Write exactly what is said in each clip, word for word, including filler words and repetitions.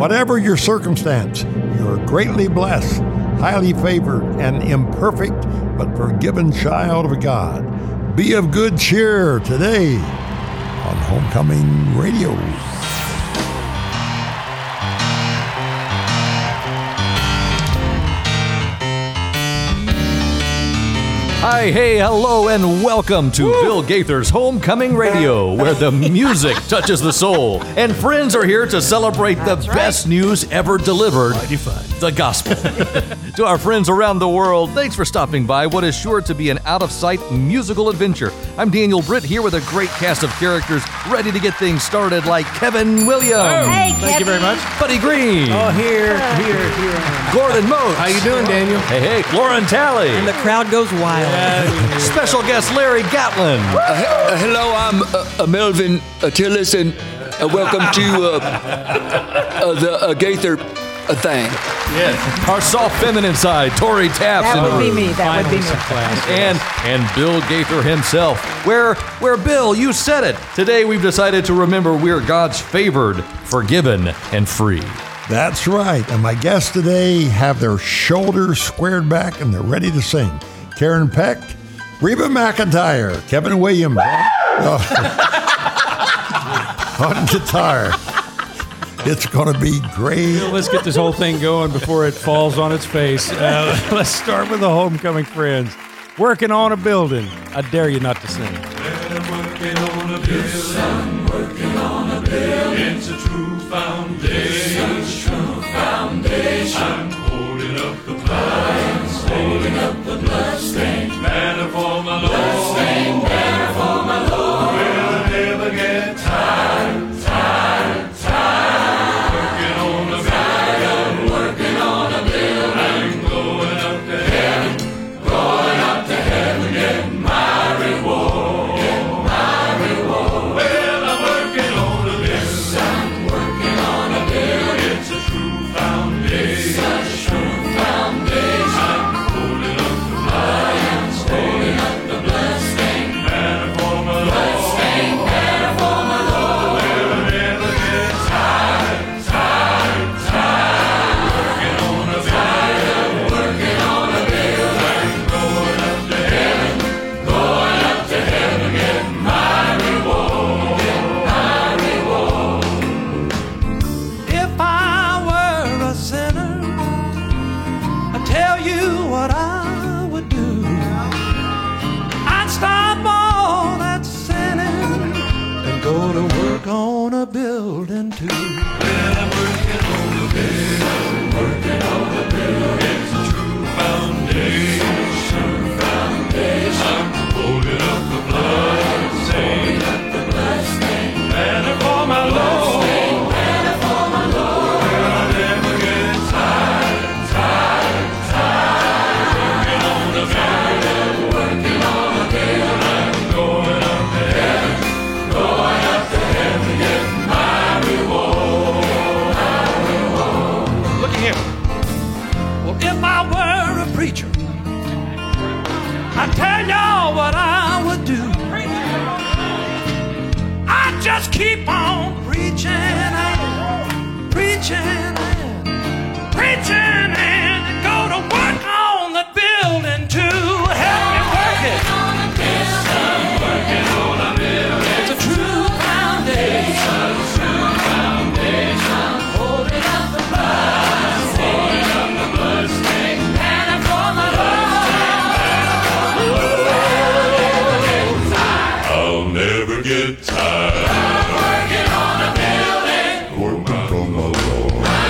Whatever your circumstance, you're greatly blessed, highly favored, and imperfect, but forgiven child of God. Be of good cheer today on Homecoming Radio. Hi, hey, hello, and welcome to Woo! Bill Gaither's Homecoming Radio, where the music touches the soul, and friends are here to celebrate the That's best right. news ever delivered, the gospel. To our friends around the world, thanks for stopping by what is sure to be an out-of-sight musical adventure. I'm Daniel Britt here with a great cast of characters ready to get things started, like Kevin Williams. Oh, hey, Thank Kevin. you very much. Buddy Green. Oh, here, here, here. Gordon Motes. How you doing, Daniel? Hey, hey, Lauren Talley. And the crowd goes wild. Yeah. Special guest Larry Gatlin. Uh, uh, hello, I'm uh, uh, Melvin uh, Tillis, and uh, welcome to uh, uh, the uh, Gaither uh, thing. Yes. Our soft feminine side, Tori Taps. That in would the be room. me. That would be me. Class, and and Bill Gaither himself. Where, where Bill, you said it. Today we've decided to remember we're God's favored, forgiven, and free. That's right. And my guests today have their shoulders squared back and they're ready to sing. Karen Peck, Reba McEntire, Kevin Williams on, on guitar. It's going to be great. Let's get this whole thing going before it falls on its face. Uh, let's start with the Homecoming Friends. Working on a building. I dare you not to sing. They're working on a building. Working on a building. It's a true foundation. It's a true foundation. I'm holding up the blood. Holding up the bloodstained banner for my Lord. Bloodstained banner for my Lord. Will never get tired, tired, tired. Working on a building. Working on a building. I'm going up to heaven. Going up to heaven. Getting my reward. Getting my reward. Well, I'm working on a building. I'm working on a building. It's a true foundation. It's a true foundation. I'm holding up the blood. Holding up the bloodstained banner for my Lord. Bloodstained banner for my Lord. We'll never get tired, tired, tired. Working on a building. Working on a building. Going up to heaven. Going up to heaven. Getting my reward. Getting my reward. If I were a sinner, I'd tell you what I would do. I'd stop all that sinning and go to work on a building too. Well, I'm working on a building. Working on a building. It's a true foundation. It's a true foundation. I'm holding up the blood. Holding up the bloodstained banner for my Lord. Banner for my Lord. Will I never get tired, tired, tired. Working on a building. Working on a building. I'm going up to heaven. Going up to heaven. Getting my reward. My reward. Look here. Well, if I were a preacher, I'd tell y'all what I would do. I'd just keep on preaching and preaching and preaching and go to work on the building to help me work it. I'm working on a building. It's a true foundation. It's a true foundation. I'm holding up the blood. Holding up the bloodstained Banner for my Lord. I'll never get tired. I'm working on a building. Working from my Lord.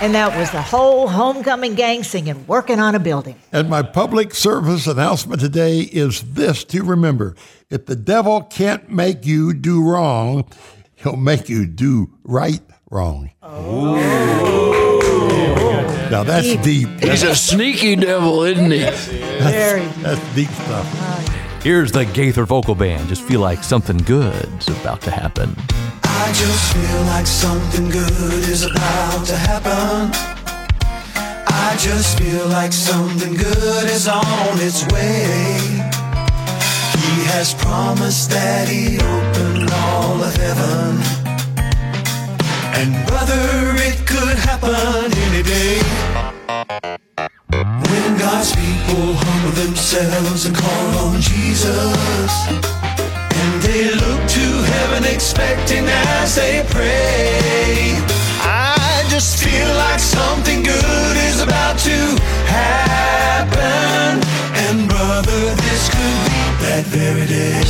And that was the whole homecoming gang singing Working on a Building. And my public service announcement today is this to remember. If the devil can't make you do wrong, he'll make you do right wrong. Oh. Now that's deep. deep. He's a sneaky devil, isn't he? That's, Very deep. That's deep stuff. Here's the Gaither Vocal Band. Just feel like something good's about to happen. I just feel like something good is about to happen. I just feel like something good is on its way. He has promised that he'd open all of heaven. And brother, it could happen any day. When God's people humble themselves and call on Jesus, and they look to heaven expecting as they pray, I just feel like something good is about to happen. And brother, this could be that very day.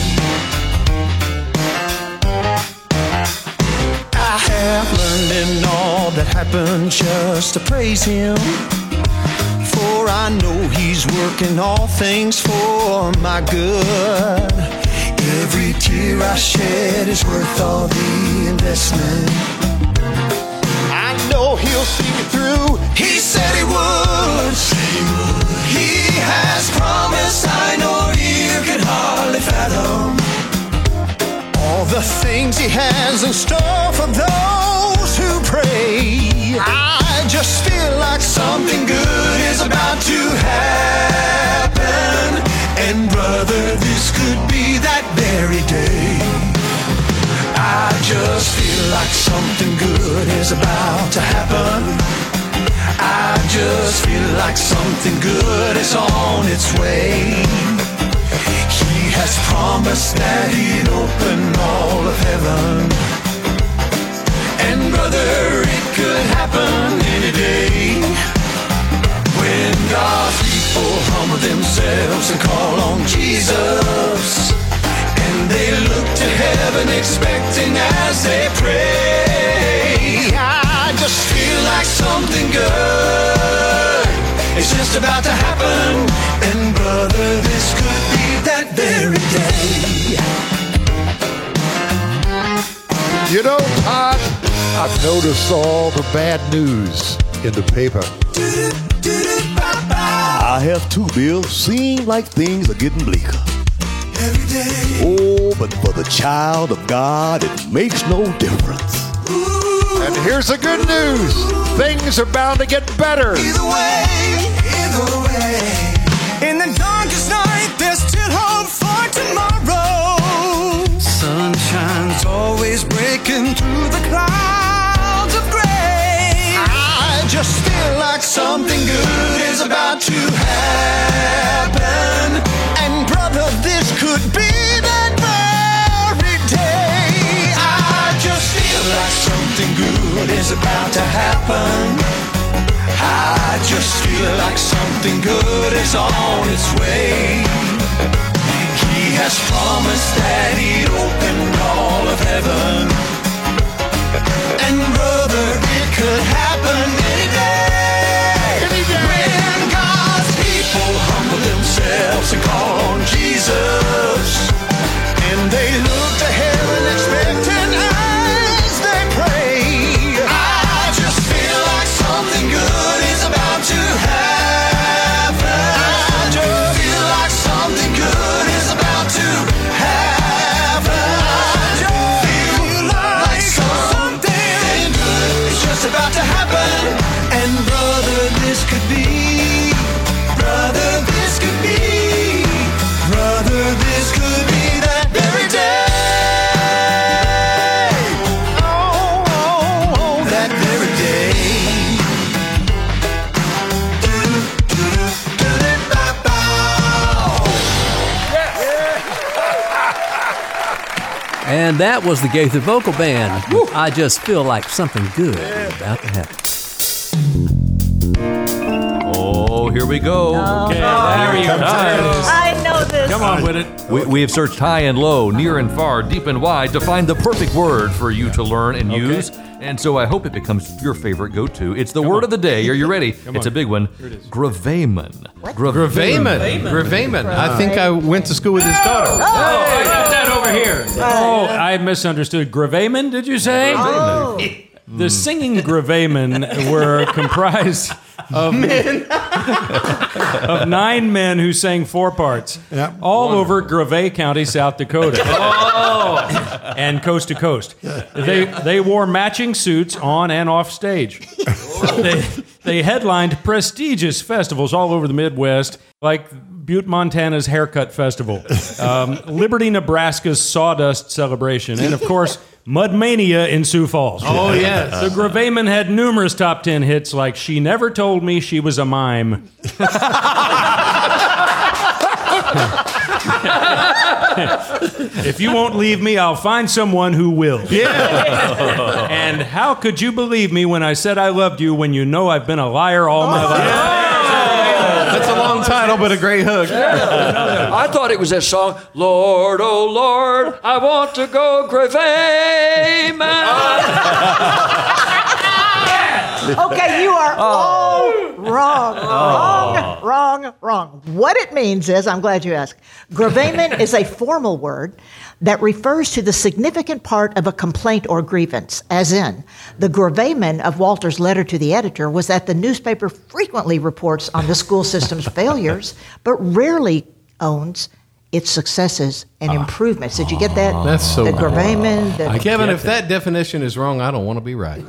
I have learned in all that happened just to praise him, for I know he's working all things for my good. Every tear I shed is worth all the investment. I know he'll see me through. He said he would. He has promised, I know you can hardly fathom all the things he has in store for those who pray. I just feel like something good is about to happen. And brother, this could be that very day. I just feel like something good is about to happen. I just feel like something good is on its way. He has promised that he'd open all of heaven. And brother, it could happen any day. When God's people humble themselves and call on Jesus, and they look to heaven expecting as they pray, I just feel like something good is just about to happen. And brother, this could be that very day. You know, Todd, I've noticed all the bad news in the paper. I have too, Bill. Seem like things are getting bleaker. Every day. Oh, but for the child of God, it makes no difference. And here's the good news. Things are bound to get better. Either way, either way. In the darkest night, there's still hope for tomorrow. Sunshine's always breaking through the clouds of gray. I just feel like something good is about to happen. And brother, this could be that very day. I just feel like something good is about to happen. I just feel like something good is on its way. He has promised that he'd open all of heaven. And brother, it could happen any day. Any day. When God's people humble themselves and call on Jesus, and they look to heaven expecting as they pray, I just feel like something good is about to happen. I just feel like something good is about to happen. I just feel like something good is just about to happen. And brother, this could be, brother, this could be, brother, this could be that very day. Oh, oh, oh, that very day. And that was the Gaither Vocal Band. I just feel like something good is about to happen. Oh, here we go. Oh, Okay, there you go. I know this Come on with it. We, we have searched high and low, near and far, deep and wide to find the perfect word for you to learn and Okay. use. And so I hope it becomes your favorite go-to. It's the word of the day. Are you ready? Come It's on. a big one. Here it is. Gravamen. Gravamen. Gravamen. I think I went to school with his daughter. Oh, I got that over here. Oh, I misunderstood. Gravamen, did you say? Oh. The singing Gravamen were comprised of men, of nine men who sang four parts, Yep. all over Grave County, South Dakota, and coast to coast. They they wore matching suits on and off stage. They they headlined prestigious festivals all over the Midwest, like Butte, Montana's Haircut Festival, um, Liberty, Nebraska's Sawdust Celebration, and of course, Mudmania in Sioux Falls. Oh, yes. The Gravamen had numerous top ten hits like She Never Told Me She Was a Mime. If you won't leave me, I'll find someone who will. Yeah. And how could you believe me when I said I loved you when you know I've been a liar all my life? That's a long title, but a great hook. I thought it was that song, Lord, oh Lord, I want to go Gravamen. Okay, you are all wrong. Wrong, wrong, wrong. What it means is, I'm glad you asked, gravamen is a formal word that refers to the significant part of a complaint or grievance, as in, the gravamen of Walter's letter to the editor was that the newspaper frequently reports on the school system's failures, but rarely owns its successes and improvements. Did you get that? That's so The good. gravamen. The, Kevin, if that definition is wrong, I don't want to be right.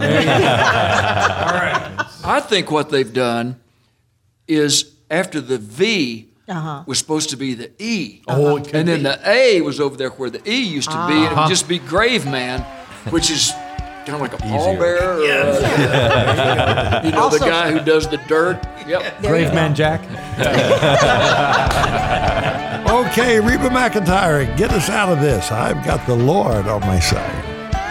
I think what they've done is after the V Uh-huh. was supposed to be the E. Oh, it could and then be. the A was over there where the E used to be, and it would just be Grave Man, which is kind of like a pallbearer. Or, uh, you know, Also- the guy who does the dirt. Yep. Graveman Jack. Okay, Reba McEntire, get us out of this. I've got the Lord on my side.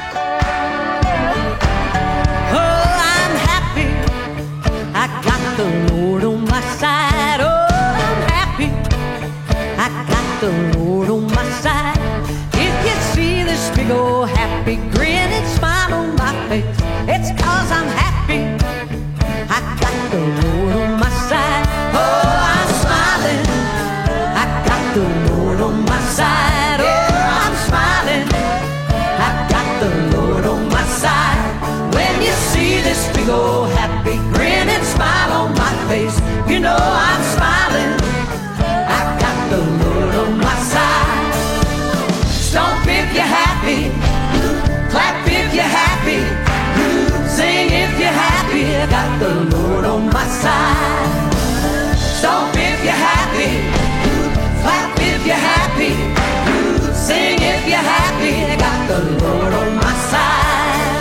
Oh, I'm happy. I got the Lord on my side. Oh, I'm happy. I got the Lord on my side. If you see this big old happy grin and smile on my face, it's 'cause I'm happy. I got the Lord on my side. Oh, I'm smiling. I got the Lord on my side. Oh, I'm smiling. I got the Lord on my side. When you see this big old happy grin and smile on my face, you know I'm smiling. I got the Lord on my side. Stomp if you're happy. Clap if you're happy. Sing if you're happy. I got the Lord on my side. Stomp if you're happy. Clap if you're happy. Sing if you're happy. I got the Lord on my side.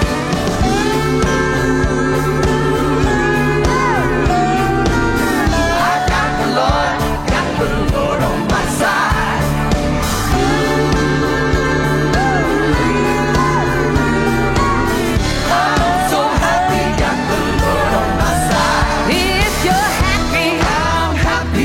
I got the Lord, got the Lord on my side. I'm so happy, got the Lord on my side. If you're happy, I'm happy.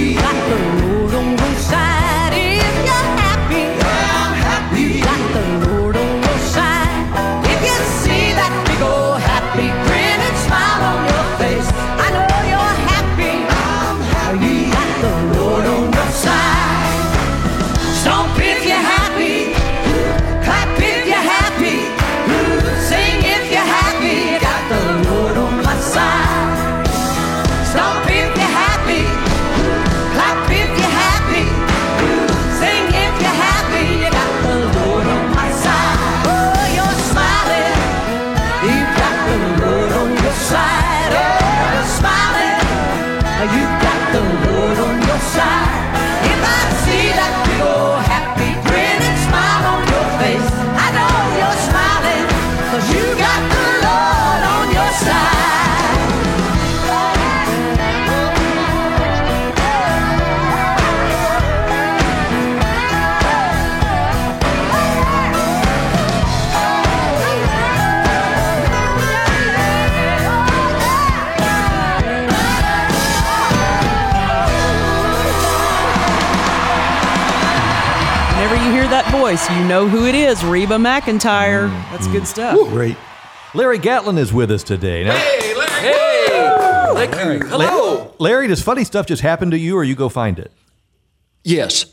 voice. You know who it is, Reba McEntire. That's good stuff. Great. Larry Gatlin is with us today. Now, Hey, Larry. Hey. Thank you. Hello. Larry, does funny stuff just happen to you or you go find it? Yes.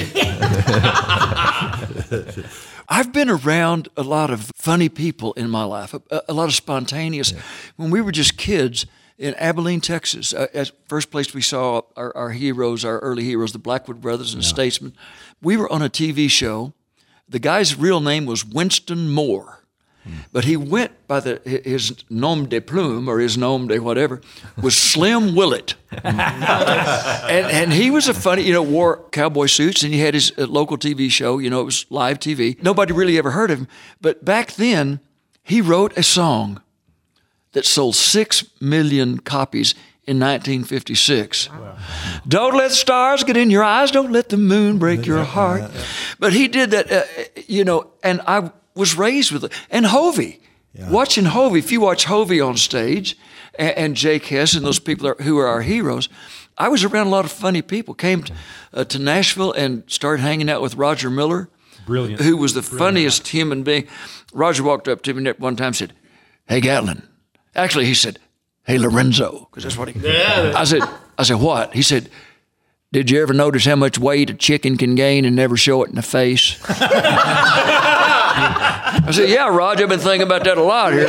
I've been around a lot of funny people in my life, a, a lot of spontaneous. Yeah. When we were just kids in Abilene, Texas, uh, as first place we saw our, our heroes, our early heroes, the Blackwood Brothers and yeah. Statesmen, we were on a T V show. The guy's real name was Winston Moore. But he went by the his nom de plume or his nom de whatever was Slim Willett, and and he was a funny, you know, wore cowboy suits and he had his uh, local T V show. You know, it was live T V. Nobody really ever heard of him. But back then, he wrote a song that sold six million copies in nineteen fifty-six. Wow. Don't let the stars get in your eyes. Don't let the moon break your heart. But he did that, uh, you know, and I was raised with it. And Hovey, yeah. watching Hovey, if you watch Hovey on stage, and, and Jake Hess and those people are, who are our heroes, I was around a lot of funny people. Came to, uh, to Nashville and started hanging out with Roger Miller, brilliant, who was the Brilliant. funniest human being. Roger walked up to me one time and said, "Hey, Gatlin." Actually, he said, "Hey, Lorenzo," because that's what he. Yeah. I said, "I said what?" He said, "Did you ever notice how much weight a chicken can gain and never show it in the face?" I said, "Yeah, Raj, I've been thinking about that a lot here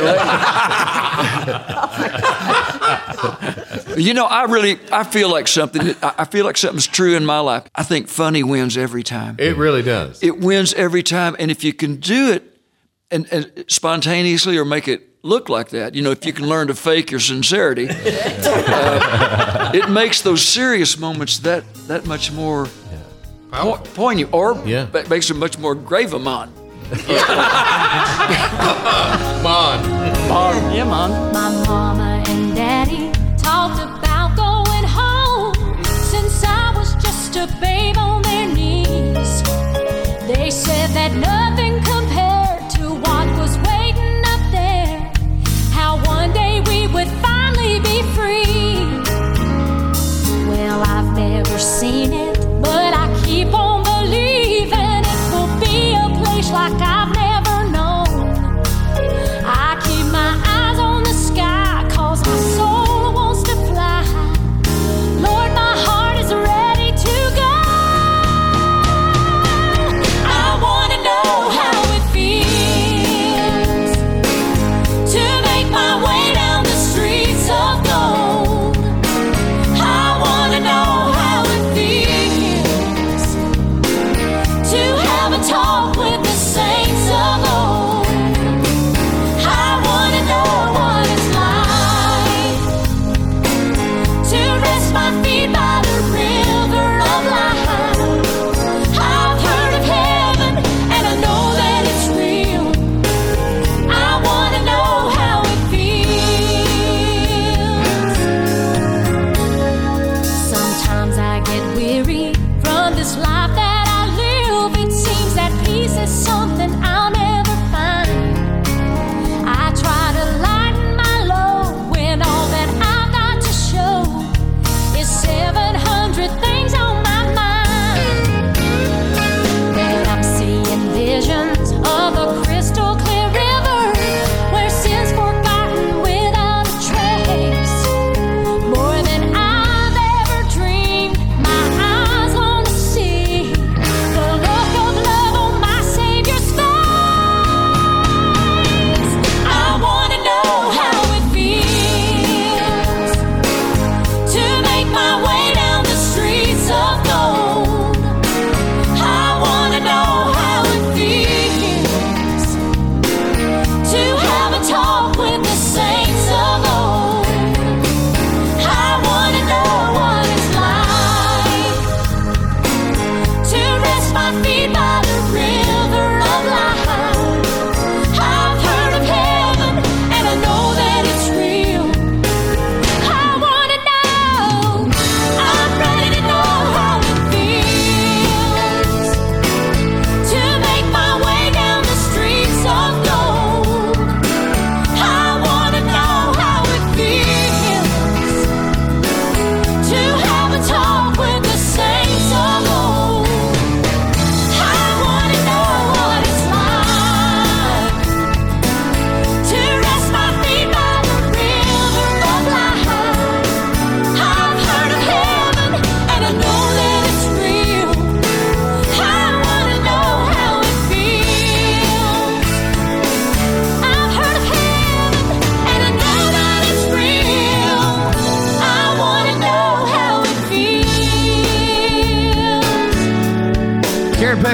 lately." You know, I really, I feel like something, I feel like something's true in my life. I think funny wins every time. It really does. It wins every time. And if you can do it and, and spontaneously or make it look like that, you know, if you can learn to fake your sincerity, uh, it makes those serious moments that, that much more po- poignant, or yeah. it makes them much more gravamon. Mon. Mon. Yeah, Mon. My mama and daddy talked about going home since I was just a babe on their knees. They said that nothing compared to what was waiting up there, how one day we would finally be free. Well, I've never seen it, but I keep on believing it will be a place like I've never known. I keep my eyes on the sky, 'cause my soul wants to fly. Lord, my heart is ready to go. I wanna know how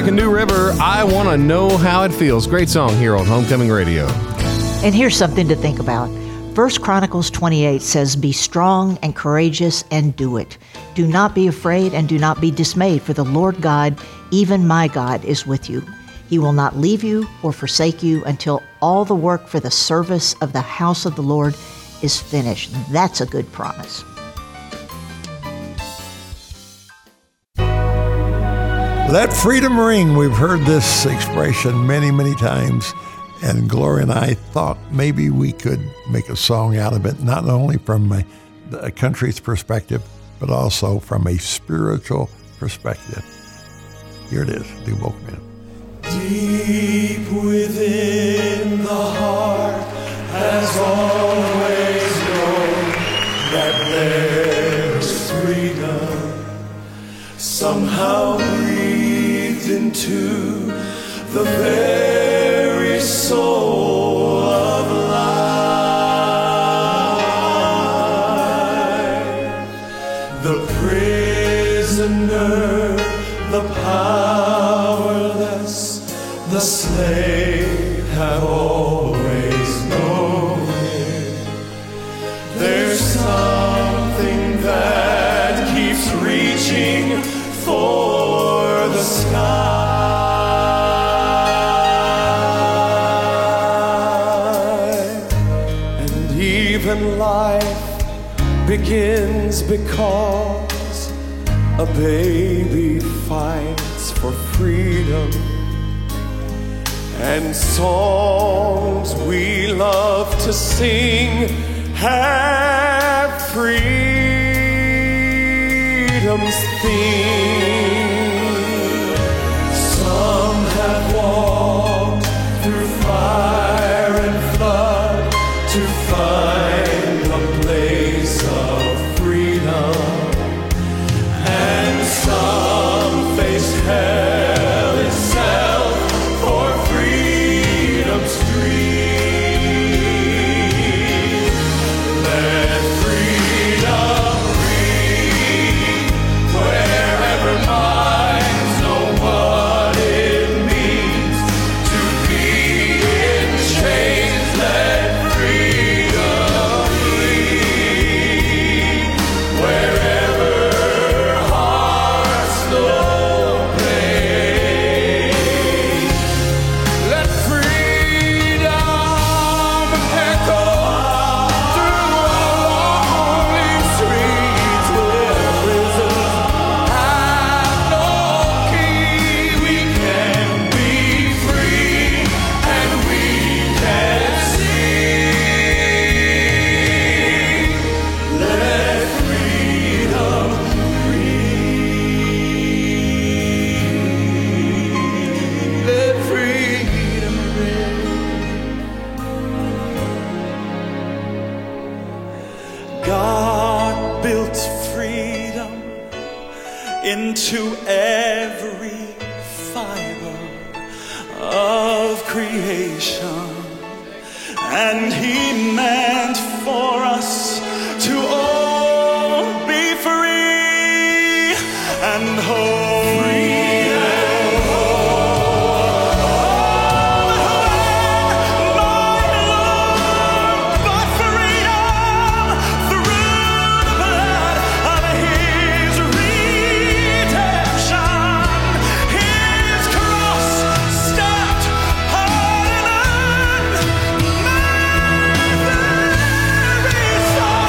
Mike and New River, I Want to Know How It Feels. Great song here on Homecoming Radio. And here's something to think about. First Chronicles twenty-eight says, "Be strong and courageous and do it. Do not be afraid and do not be dismayed, for the Lord God, even my God, is with you. He will not leave you or forsake you until all the work for the service of the house of the Lord is finished." That's a good promise. Let freedom ring. We've heard this expression many, many times. And Gloria and I thought maybe we could make a song out of it, not only from a, a country's perspective, but also from a spiritual perspective. Here it is, the Vocal Band. Deep within the heart has always known that there's freedom somehow breathed into the very soul of life. The prisoner, the powerless, the slave have always known it. There's something that keeps reaching for the sky. Even life begins because a baby fights for freedom, and songs we love to sing have freedom's theme. Some have walked through fire and flood to find a place of freedom, and some face hell itself for freedom's dream. Let freedom ring wherever minds know what it means to be in chains. Let into every fiber of creation, and He meant for us to all be free and whole. Sorry.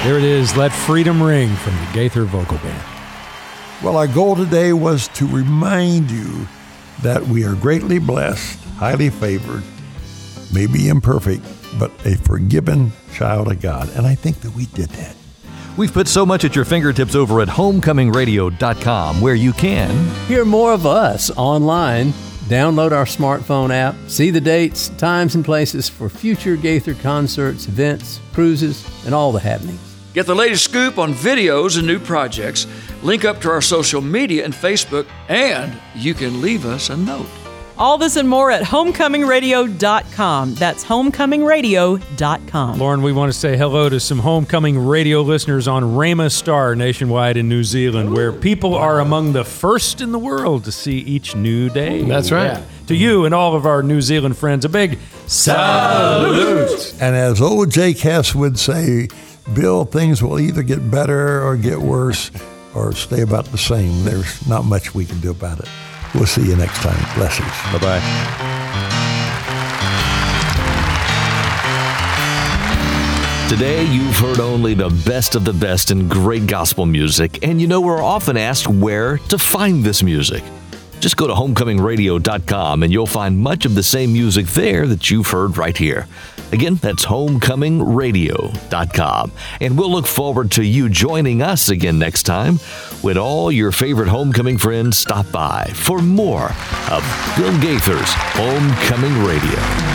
There it is, Let Freedom Ring from the Gaither Vocal Band. Well, our goal today was to remind you that we are greatly blessed, highly favored, maybe imperfect, but a forgiven child of God. And I think that we did that. We've put so much at your fingertips over at homecoming radio dot com, where you can hear more of us online, download our smartphone app, see the dates, times, and places for future Gaither concerts, events, cruises, and all the happenings. Get the latest scoop on videos and new projects, link up to our social media and Facebook, and you can leave us a note. All this and more at homecoming radio dot com. That's homecoming radio dot com. Lauren, we want to say hello to some Homecoming Radio listeners on Rama Star nationwide in New Zealand, Ooh. where people are among the first in the world to see each new day. That's right. Yeah. To you and all of our New Zealand friends, a big salute. And as old Jake Hess would say, Bill, things will either get better or get worse or stay about the same. There's not much we can do about it. We'll see you next time. Blessings. Bye-bye. Today, you've heard only the best of the best in great gospel music, and you know we're often asked where to find this music. Just go to homecoming radio dot com and you'll find much of the same music there that you've heard right here. Again, that's homecoming radio dot com. And we'll look forward to you joining us again next time when all your favorite homecoming friends stop by for more of Bill Gaither's Homecoming Radio.